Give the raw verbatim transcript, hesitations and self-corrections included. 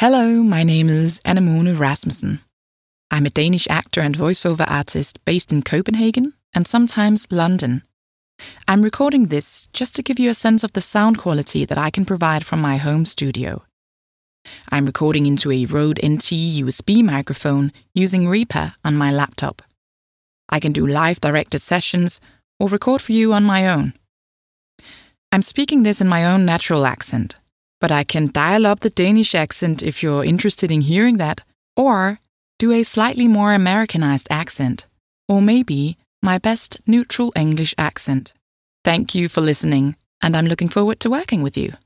Hello, my name is Anemone Rasmussen. I'm a Danish actor and voiceover artist based in Copenhagen and sometimes London. I'm recording this just to give you a sense of the sound quality that I can provide from my home studio. I'm recording into a Rode N T U S B microphone using Reaper on my laptop. I can do live directed sessions or record for you on my own. I'm speaking this in my own natural accent, but I can dial up the Danish accent if you're interested in hearing that, or do a slightly more Americanized accent, or maybe my best neutral English accent. Thank you for listening, and I'm looking forward to working with you.